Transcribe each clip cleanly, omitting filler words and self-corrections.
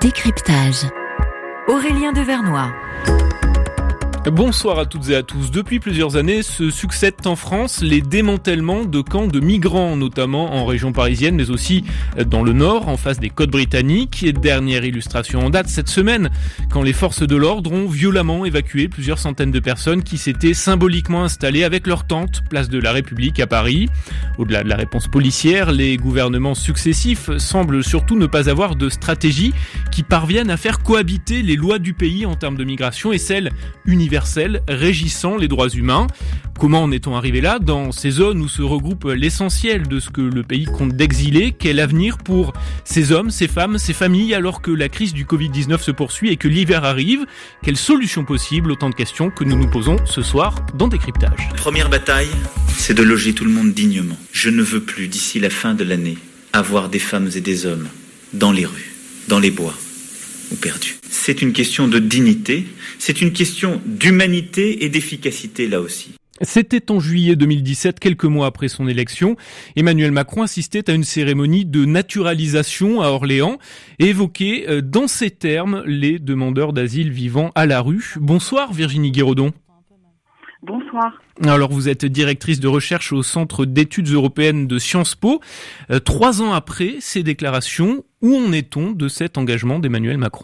Décryptage. Aurélien Devernoy. Bonsoir à toutes et à tous. Depuis plusieurs années se succèdent en France les démantèlements de camps de migrants, notamment en région parisienne, mais aussi dans le nord, en face des côtes britanniques. Et dernière illustration en date cette semaine, quand les forces de l'ordre ont violemment évacué plusieurs centaines de personnes qui s'étaient symboliquement installées avec leurs tentes, place de la République à Paris. Au-delà de la réponse policière, les gouvernements successifs semblent surtout ne pas avoir de stratégie qui parvienne à faire cohabiter les lois du pays en termes de migration et celles universelles régissant les droits humains. Comment en est-on arrivé là, dans ces zones où se regroupe l'essentiel de ce que le pays compte d'exilés? Quel avenir pour ces hommes, ces femmes, ces familles, alors que la crise du Covid-19 se poursuit et que l'hiver arrive? Quelles solutions possibles? Autant de questions que nous nous posons ce soir dans Décryptage. La première bataille, c'est de loger tout le monde dignement. Je ne veux plus, d'ici la fin de l'année, avoir des femmes et des hommes dans les rues, dans les bois ou perdus. C'est une question de dignité, c'est une question d'humanité et d'efficacité là aussi. C'était en juillet 2017, quelques mois après son élection. Emmanuel Macron assistait à une cérémonie de naturalisation à Orléans et évoquait dans ces termes les demandeurs d'asile vivant à la rue. Bonsoir Virginie Guiraudon. Bonsoir. Alors vous êtes directrice de recherche au Centre d'études européennes de Sciences Po. 3 ans après ces déclarations, où en est-on de cet engagement d'Emmanuel Macron ?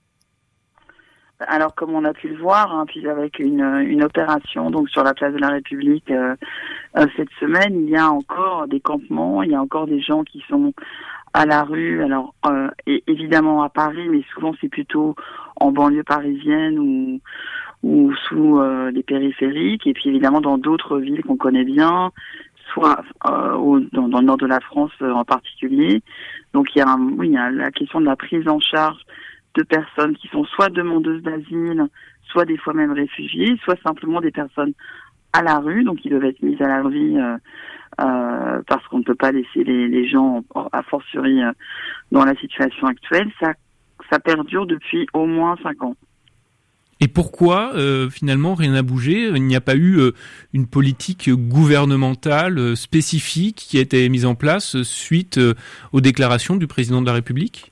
Alors comme on a pu le voir, puis avec une opération donc sur la place de la République cette semaine, il y a encore des campements, il y a encore des gens qui sont à la rue. Alors et évidemment à Paris, mais souvent c'est plutôt en banlieue parisienne ou sous les périphériques, et puis évidemment dans d'autres villes qu'on connaît bien, soit dans le nord de la France en particulier. Donc il y a la question de la prise en charge de personnes qui sont soit demandeuses d'asile, soit des fois même réfugiées, soit simplement des personnes à la rue, donc ils doivent être mis à l'abri parce qu'on ne peut pas laisser les gens, a fortiori dans la situation actuelle. Ça perdure depuis au moins 5 ans. Et pourquoi, finalement, rien n'a bougé? Il n'y a pas eu une politique gouvernementale spécifique qui a été mise en place suite aux déclarations du président de la République?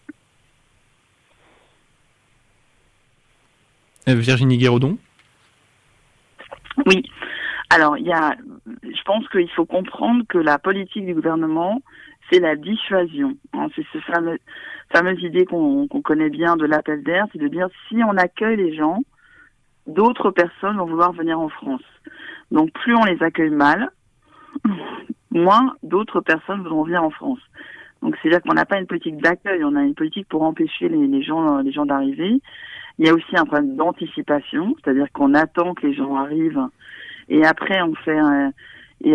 Virginie Guiraudon? Oui. Alors, je pense qu'il faut comprendre que la politique du gouvernement, c'est la dissuasion. C'est cette fameuse idée qu'on connaît bien de l'appel d'air, c'est de dire si on accueille les gens, d'autres personnes vont vouloir venir en France. Donc plus on les accueille mal, moins d'autres personnes voudront venir en France. Donc c'est-à-dire qu'on n'a pas une politique d'accueil, on a une politique pour empêcher les gens d'arriver. Il y a aussi un problème d'anticipation, c'est-à-dire qu'on attend que les gens arrivent et après on fait j'ai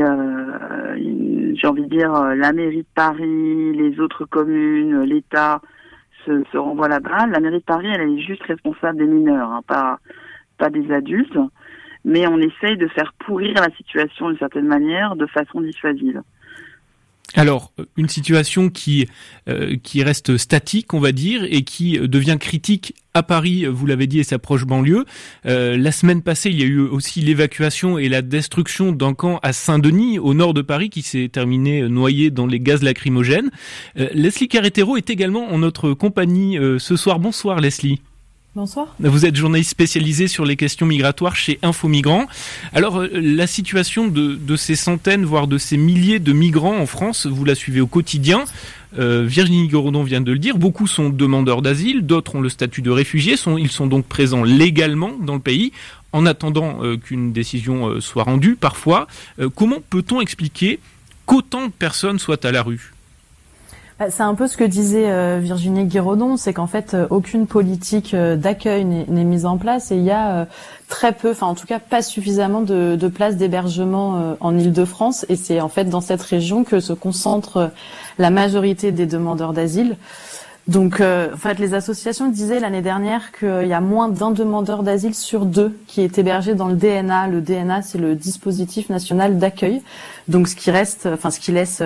envie de dire la mairie de Paris, les autres communes, l'État se renvoient la balle. La mairie de Paris, elle est juste responsable des mineurs, pas des adultes, mais on essaye de faire pourrir la situation d'une certaine manière, de façon dissuasive. Alors, une situation qui reste statique, on va dire, et qui devient critique à Paris, vous l'avez dit, et sa proche banlieue. La semaine passée, il y a eu aussi l'évacuation et la destruction d'un camp à Saint-Denis, au nord de Paris, qui s'est terminé noyé dans les gaz lacrymogènes. Leslie Carretero est également en notre compagnie ce soir. Bonsoir Leslie. Bonsoir. Vous êtes journaliste spécialisé sur les questions migratoires chez Info Migrants. Alors, la situation de ces centaines, voire de ces milliers de migrants en France, vous la suivez au quotidien. Virginie Guiraudon vient de le dire, beaucoup sont demandeurs d'asile, d'autres ont le statut de réfugiés, ils sont donc présents légalement dans le pays, en attendant qu'une décision soit rendue parfois. Comment peut-on expliquer qu'autant de personnes soient à la rue ? C'est un peu ce que disait Virginie Guiraudon, c'est qu'en fait aucune politique d'accueil n'est mise en place et il y a très peu, en tout cas pas suffisamment de places d'hébergement en Île-de-France, et c'est en fait dans cette région que se concentre la majorité des demandeurs d'asile. Donc en fait les associations disaient l'année dernière qu'il y a moins d'un demandeur d'asile sur 2 qui est hébergé dans le DNA. Le DNA, c'est le dispositif national d'accueil. Donc ce qui laisse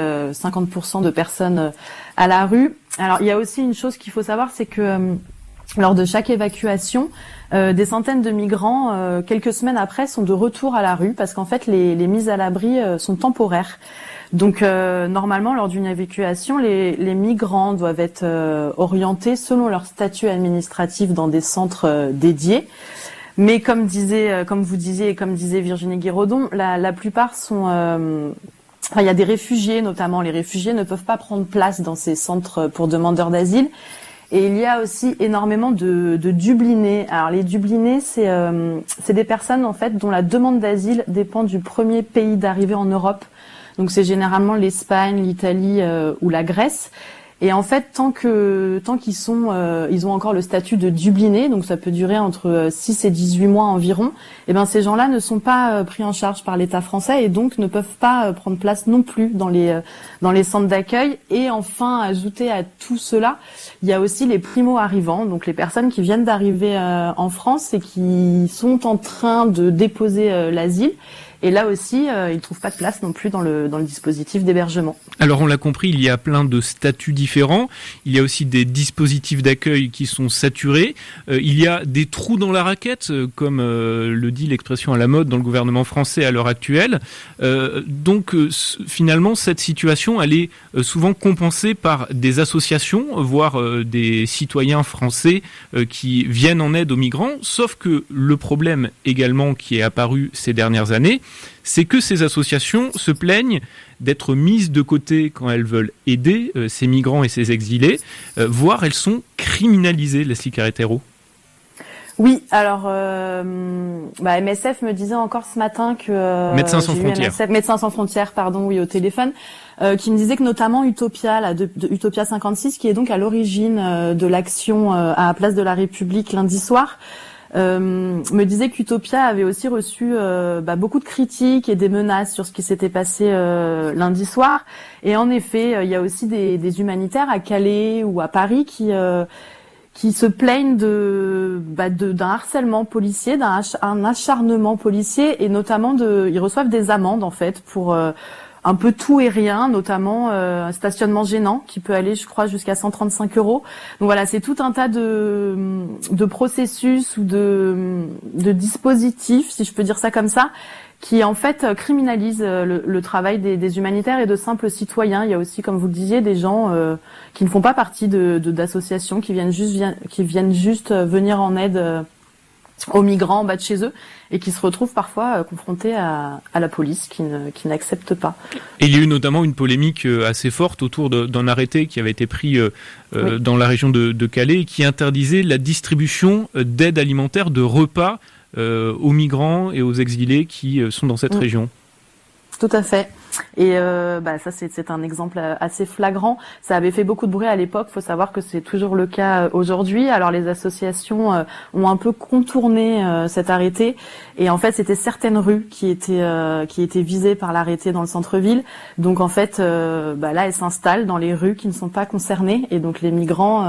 50% de personnes à la rue. Alors il y a aussi une chose qu'il faut savoir, c'est que lors de chaque évacuation, des centaines de migrants, quelques semaines après, sont de retour à la rue parce qu'en fait, les mises à l'abri sont temporaires. Donc, normalement, lors d'une évacuation, les migrants doivent être orientés selon leur statut administratif dans des centres dédiés. Mais comme vous disiez et comme disait Virginie Guiraudon, la plupart sont... il y a des réfugiés, notamment. Les réfugiés ne peuvent pas prendre place dans ces centres pour demandeurs d'asile. Et il y a aussi énormément de dublinés. Alors les dublinés, c'est des personnes en fait dont la demande d'asile dépend du premier pays d'arrivée en Europe. Donc c'est généralement l'Espagne, l'Italie ou la Grèce. Et en fait, tant qu'ils sont, ils ont encore le statut de dubliné, donc ça peut durer entre 6 et 18 mois environ. Et ben ces gens-là ne sont pas pris en charge par l'État français et donc ne peuvent pas prendre place non plus dans les centres d'accueil. Et enfin, ajouter à tout cela, il y a aussi les primo-arrivants, donc les personnes qui viennent d'arriver en France et qui sont en train de déposer l'asile. Et là aussi, ils ne trouvent pas de place non plus dans le dispositif d'hébergement. Alors on l'a compris, il y a plein de statuts différents. Il y a aussi des dispositifs d'accueil qui sont saturés. Il y a des trous dans la raquette, comme le dit l'expression à la mode dans le gouvernement français à l'heure actuelle. Donc finalement, cette situation, elle est souvent compensée par des associations, voire des citoyens français qui viennent en aide aux migrants. Sauf que le problème également qui est apparu ces dernières années, c'est que ces associations se plaignent d'être mises de côté quand elles veulent aider ces migrants et ces exilés, voire elles sont criminalisées, Leslie Carretero. Oui, alors MSF me disait encore ce matin que Médecins sans frontières. Médecins sans frontières, pardon, oui, au téléphone, qui me disait que notamment Utopia, de Utopia 56, qui est donc à l'origine de l'action à Place de la République lundi soir, me disait qu'Utopia avait aussi reçu beaucoup de critiques et des menaces sur ce qui s'était passé lundi soir. Et en effet, il y a aussi des humanitaires à Calais ou à Paris qui se plaignent d'un harcèlement policier, d'un acharnement policier, et notamment ils reçoivent des amendes en fait pour un peu tout et rien, notamment un stationnement gênant qui peut aller, je crois, jusqu'à 135 €. Donc voilà, c'est tout un tas de processus ou de dispositifs, si je peux dire ça comme ça, qui en fait criminalisent le travail des humanitaires et de simples citoyens. Il y a aussi, comme vous le disiez, des gens qui ne font pas partie d'associations, qui viennent juste venir en aide aux migrants en bas de chez eux et qui se retrouvent parfois confrontés à la police qui n'accepte pas. Et il y a eu notamment une polémique assez forte autour d'un arrêté qui avait été pris oui, dans la région de Calais et qui interdisait la distribution d'aide alimentaire, de repas aux migrants et aux exilés qui sont dans cette région. Tout à fait. Et ça c'est un exemple assez flagrant. Ça avait fait beaucoup de bruit à l'époque. Il faut savoir que c'est toujours le cas aujourd'hui. Alors les associations ont un peu contourné cet arrêté. Et en fait, c'était certaines rues qui étaient visées par l'arrêté dans le centre-ville. Donc en fait, là, elles s'installent dans les rues qui ne sont pas concernées. Et donc les migrants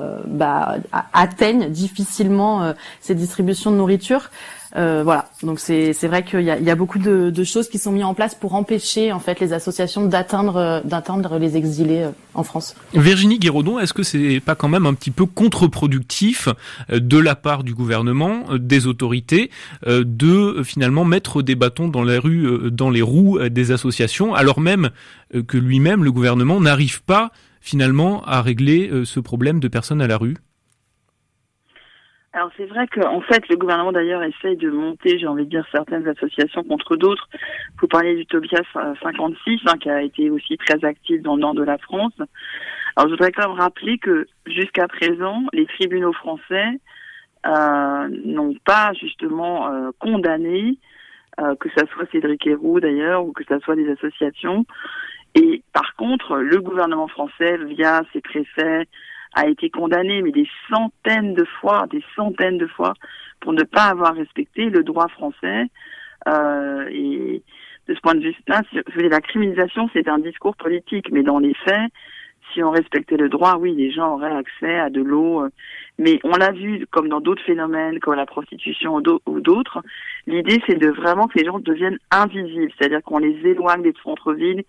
atteignent difficilement ces distributions de nourriture. Voilà, donc c'est vrai qu'il y a beaucoup de choses qui sont mises en place pour empêcher en fait les associations d'atteindre les exilés en France. Virginie Guiraudon, est-ce que c'est pas quand même un petit peu contre-productif de la part du gouvernement, des autorités, de finalement mettre des bâtons dans les roues des associations, alors même que lui-même, le gouvernement, n'arrive pas finalement à régler ce problème de personnes à la rue? Alors c'est vrai qu'en fait le gouvernement d'ailleurs essaye de monter, j'ai envie de dire, certaines associations contre d'autres. Vous parlez d'Utopia 56 qui a été aussi très active dans le nord de la France. Alors je voudrais quand même rappeler que jusqu'à présent les tribunaux français n'ont pas justement condamné, que ça soit Cédric Herrou d'ailleurs ou que ça soit des associations. Et par contre le gouvernement français via ses préfets a été condamné, mais des centaines de fois, pour ne pas avoir respecté le droit français. Et de ce point de vue-là, la criminalisation, c'est un discours politique, mais dans les faits, si on respectait le droit, oui, les gens auraient accès à de l'eau. Mais on l'a vu, comme dans d'autres phénomènes, comme la prostitution ou d'autres, l'idée, c'est de vraiment que les gens deviennent invisibles, c'est-à-dire qu'on les éloigne des centres-villes,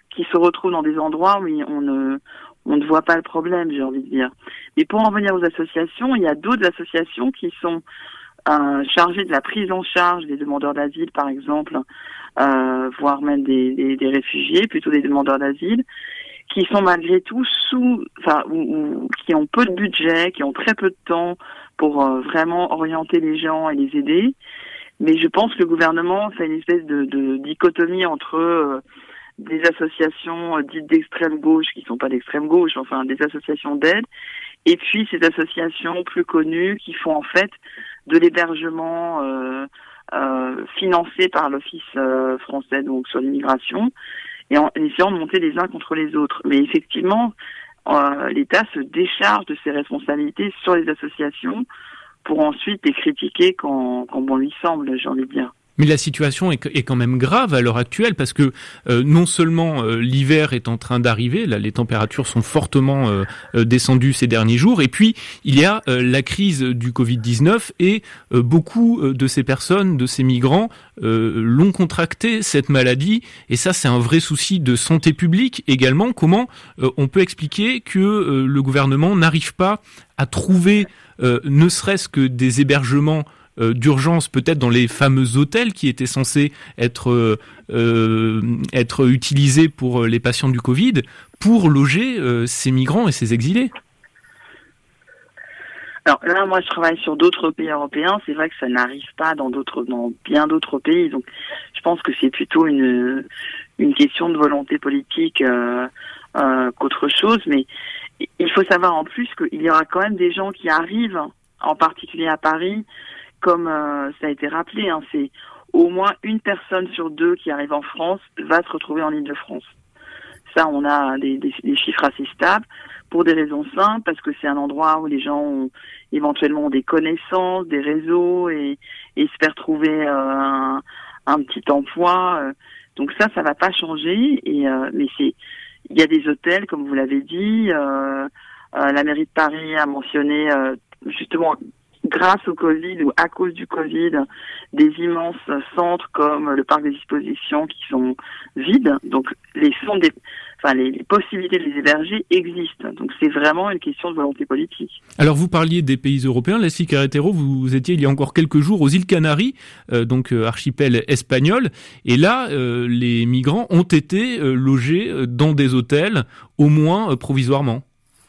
qui se retrouvent dans des endroits où on ne voit pas le problème, j'ai envie de dire. Mais pour en venir aux associations, il y a d'autres associations qui sont chargées de la prise en charge des demandeurs d'asile, par exemple, voire même des réfugiés, plutôt des demandeurs d'asile, qui sont malgré tout qui ont peu de budget, qui ont très peu de temps pour vraiment orienter les gens et les aider. Mais je pense que le gouvernement fait une espèce de dichotomie entre des associations dites d'extrême gauche, qui sont pas d'extrême gauche, enfin des associations d'aide, et puis ces associations plus connues qui font en fait de l'hébergement financé par l'Office français donc sur l'immigration, et en essayant de monter les uns contre les autres. Mais effectivement, l'État se décharge de ses responsabilités sur les associations pour ensuite les critiquer quand bon lui semble, j'ai envie de dire. Mais la situation est quand même grave à l'heure actuelle parce que non seulement l'hiver est en train d'arriver, là les températures sont fortement descendues ces derniers jours, et puis il y a la crise du Covid-19 et beaucoup de ces personnes, de ces migrants l'ont contracté cette maladie, et ça c'est un vrai souci de santé publique également. Comment on peut expliquer que le gouvernement n'arrive pas à trouver ne serait-ce que des hébergements d'urgence, peut-être dans les fameux hôtels qui étaient censés être utilisés pour les patients du Covid, pour loger ces migrants et ces exilés? Alors là, moi, je travaille sur d'autres pays européens. C'est vrai que ça n'arrive pas dans bien d'autres pays. Donc, je pense que c'est plutôt une question de volonté politique qu'autre chose. Mais il faut savoir en plus qu'il y aura quand même des gens qui arrivent, en particulier à Paris, comme ça a été rappelé, c'est au moins une personne sur deux qui arrive en France va se retrouver en Île-de-France. Ça, on a des chiffres assez stables pour des raisons simples, parce que c'est un endroit où les gens ont éventuellement des connaissances, des réseaux et espèrent trouver un petit emploi. Donc ça va pas changer. Mais il y a des hôtels, comme vous l'avez dit. La mairie de Paris a mentionné justement, grâce au Covid ou à cause du Covid, des immenses centres comme le parc des expositions qui sont vides. Donc les possibilités de les héberger existent. Donc c'est vraiment une question de volonté politique. Alors vous parliez des pays européens. Leslie Carretero, vous étiez il y a encore quelques jours aux îles Canaries, archipel espagnol, et là les migrants ont été logés dans des hôtels, au moins provisoirement.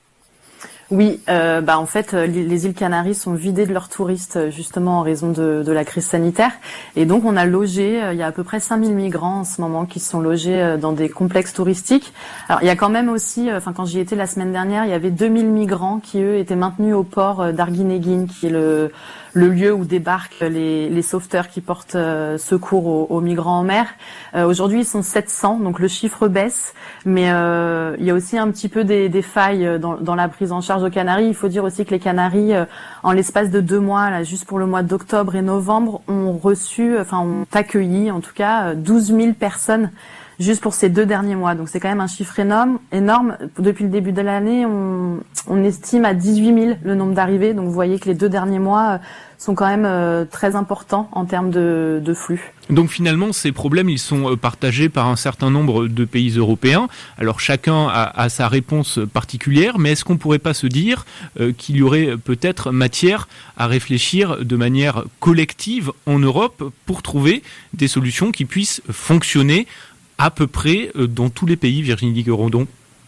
Oui, en fait, les îles Canaries sont vidées de leurs touristes justement en raison de la crise sanitaire, et donc on a logé, il y a à peu près 5000 migrants en ce moment qui sont logés dans des complexes touristiques. Alors il y a quand même aussi, quand j'y étais la semaine dernière, il y avait 2000 migrants qui eux étaient maintenus au port d'Arguinéguín, qui est le lieu où débarquent les sauveteurs qui portent secours aux migrants en mer. Aujourd'hui, ils sont 700, donc le chiffre baisse, mais il y a aussi un petit peu des failles dans la prise en charge aux Canaries. Il faut dire aussi que les Canaries, en l'espace de 2 mois, là, juste pour le mois d'octobre et novembre, ont accueilli en tout cas 12 000 personnes juste pour ces 2 derniers mois. Donc c'est quand même un chiffre énorme. Depuis le début de l'année, on estime à 18 000 le nombre d'arrivées. Donc vous voyez que les 2 derniers mois sont quand même très importants en termes de flux. Donc finalement, ces problèmes, ils sont partagés par un certain nombre de pays européens. Alors chacun a sa réponse particulière, mais est-ce qu'on pourrait pas se dire qu'il y aurait peut-être matière à réfléchir de manière collective en Europe pour trouver des solutions qui puissent fonctionner à peu près dans tous les pays, Virginie Guérodon?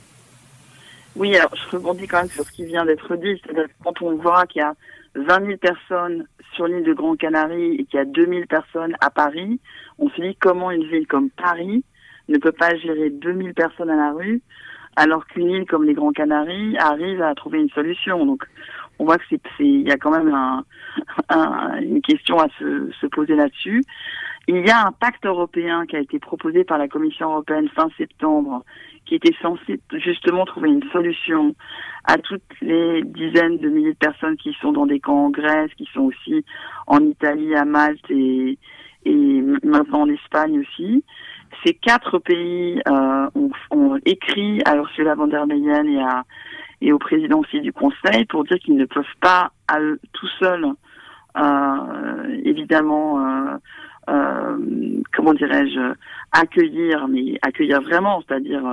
Oui, alors je rebondis quand même sur ce qui vient d'être dit. C'est-à-dire que quand on voit qu'il y a 20 000 personnes sur l'île de Grande Canarie et qu'il y a 2000 personnes à Paris, on se dit comment une ville comme Paris ne peut pas gérer 2000 personnes à la rue, alors qu'une île comme les Grandes Canaries arrive à trouver une solution. Donc on voit que il y a quand même une question à se poser là-dessus. Il y a un pacte européen qui a été proposé par la Commission européenne fin septembre, qui était censé justement trouver une solution à toutes les dizaines de milliers de personnes qui sont dans des camps en Grèce, qui sont aussi en Italie, à Malte et maintenant en Espagne aussi. Ces 4 pays ont écrit à Ursula von der Leyen et au président aussi du Conseil pour dire qu'ils ne peuvent pas à eux tout seuls évidemment comment dirais-je, accueillir vraiment, c'est-à-dire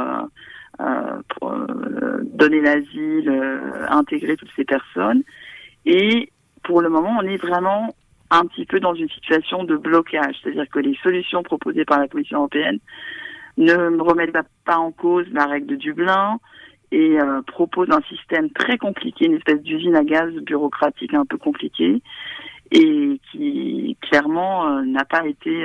donner l'asile, intégrer toutes ces personnes. Et pour le moment, on est vraiment un petit peu dans une situation de blocage, c'est-à-dire que les solutions proposées par la Commission européenne ne remettent pas en cause la règle de Dublin et proposent un système très compliqué, une espèce d'usine à gaz bureaucratique un peu compliquée et qui clairement n'a pas été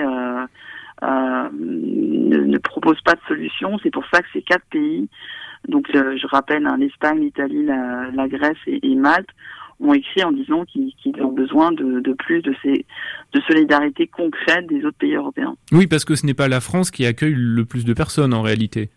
ne propose pas de solution. C'est pour ça que ces 4 pays, donc je rappelle l'Espagne, l'Italie, la Grèce et Malte, ont écrit en disant qu'ils ont besoin de plus de solidarité concrète des autres pays européens. Oui, parce que ce n'est pas la France qui accueille le plus de personnes en réalité.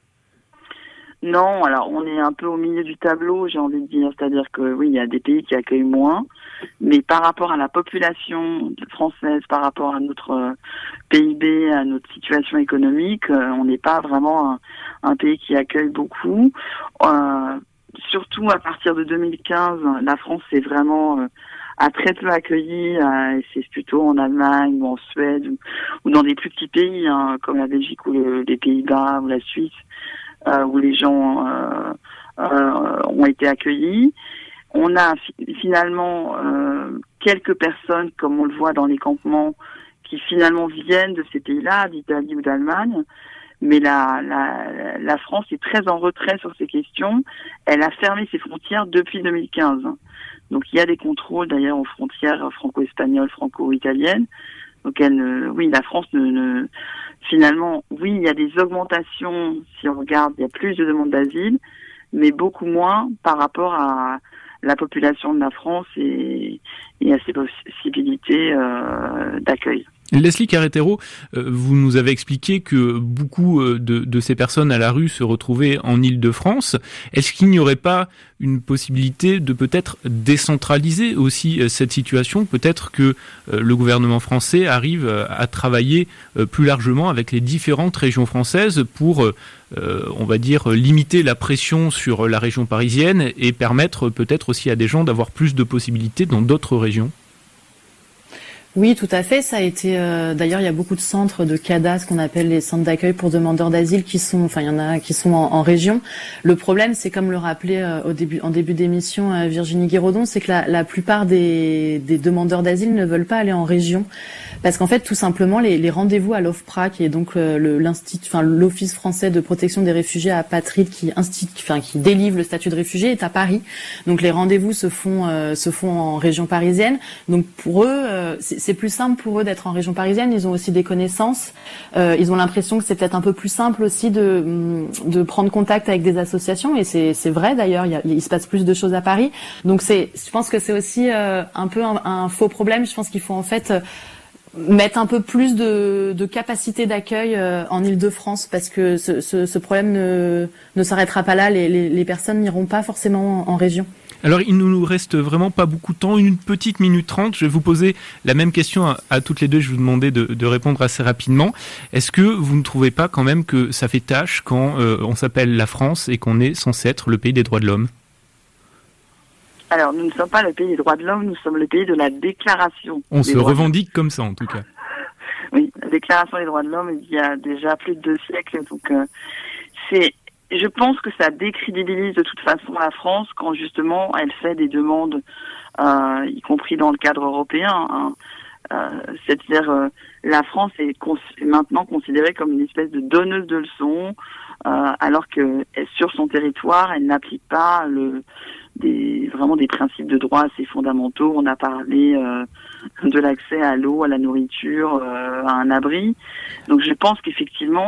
Non, alors on est un peu au milieu du tableau, j'ai envie de dire. C'est-à-dire que oui, il y a des pays qui accueillent moins, mais par rapport à la population française, par rapport à notre PIB, à notre situation économique, on n'est pas vraiment un pays qui accueille beaucoup. Surtout à partir de 2015, la France s'est vraiment a très peu accueilli. C'est plutôt en Allemagne ou en Suède ou dans des plus petits pays comme la Belgique ou les Pays-Bas ou la Suisse. Où les gens ont été accueillis. On a finalement quelques personnes, comme on le voit dans les campements, qui finalement viennent de ces pays-là, d'Italie ou d'Allemagne. Mais la France est très en retrait sur ces questions. Elle a fermé ses frontières depuis 2015. Donc il y a des contrôles d'ailleurs aux frontières franco-espagnoles, franco-italiennes. Donc la France finalement, oui, il y a des augmentations, si on regarde, il y a plus de demandes d'asile, mais beaucoup moins par rapport à la population de la France et à ses possibilités d'accueil. Leslie Carretero, vous nous avez expliqué que beaucoup de ces personnes à la rue se retrouvaient en Île-de-France. Est-ce qu'il n'y aurait pas une possibilité de peut-être décentraliser aussi cette situation ? Peut-être que le gouvernement français arrive à travailler plus largement avec les différentes régions françaises pour, on va dire, limiter la pression sur la région parisienne et permettre peut-être aussi à des gens d'avoir plus de possibilités dans d'autres régions ? Oui, tout à fait. Ça a été. D'ailleurs, il y a beaucoup de centres de CADA, ce qu'on appelle les centres d'accueil pour demandeurs d'asile, il y en a qui sont en région. Le problème, c'est comme le rappelait en début d'émission Virginie Guiraudon, c'est que la plupart des demandeurs d'asile ne veulent pas aller en région, parce qu'en fait, tout simplement, les rendez-vous à l'OFPRA, qui est donc l'Office français de protection des réfugiés apatrides, qui délivre le statut de réfugié, est à Paris. Donc les rendez-vous se font en région parisienne. Donc pour eux, c'est plus simple pour eux d'être en région parisienne. Ils ont aussi des connaissances. Ils ont l'impression que c'est peut-être un peu plus simple aussi de prendre contact avec des associations. Et c'est vrai d'ailleurs. Il se passe plus de choses à Paris. Donc je pense que c'est aussi un peu un faux problème. Je pense qu'il faut en fait mettre un peu plus de capacité d'accueil en Île-de-France, parce que ce problème ne s'arrêtera pas là. Les personnes n'iront pas forcément en région. Alors, il ne nous reste vraiment pas beaucoup de temps, une petite minute 30. Je vais vous poser la même question à toutes les deux. Je vais vous demander de répondre assez rapidement. Est-ce que vous ne trouvez pas quand même que ça fait tâche quand on s'appelle la France et qu'on est censé être le pays des droits de l'homme ? Alors, nous ne sommes pas le pays des droits de l'homme, nous sommes le pays de la déclaration. On se revendique comme ça, en tout cas. Oui, la déclaration des droits de l'homme, il y a déjà plus de 2 siècles. Donc, je pense que ça décrédibilise de toute façon la France quand justement elle fait des demandes, y compris dans le cadre européen. C'est-à-dire la France est maintenant considérée comme une espèce de donneuse de leçons, alors que sur son territoire, elle n'applique pas vraiment des principes de droit assez fondamentaux. On a parlé de l'accès à l'eau, à la nourriture, à un abri. Donc je pense qu'effectivement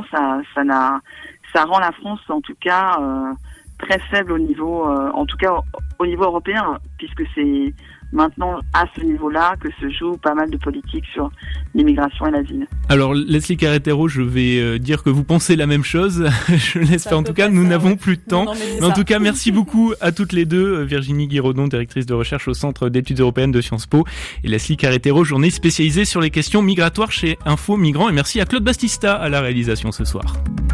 ça rend la France en tout cas très faible au niveau européen, puisque c'est maintenant à ce niveau-là que se joue pas mal de politique sur l'immigration et l'asile. Alors Leslie Carretero, je vais dire que vous pensez la même chose. Je l'espère. En tout cas, nous n'avons plus de temps. Mais en tout cas, merci beaucoup à toutes les deux. Virginie Guiraudon, directrice de recherche au Centre d'études européennes de Sciences Po, et Leslie Carretero, journaliste spécialisée sur les questions migratoires chez Info Migrants. Et merci à Claude Bastista à la réalisation ce soir.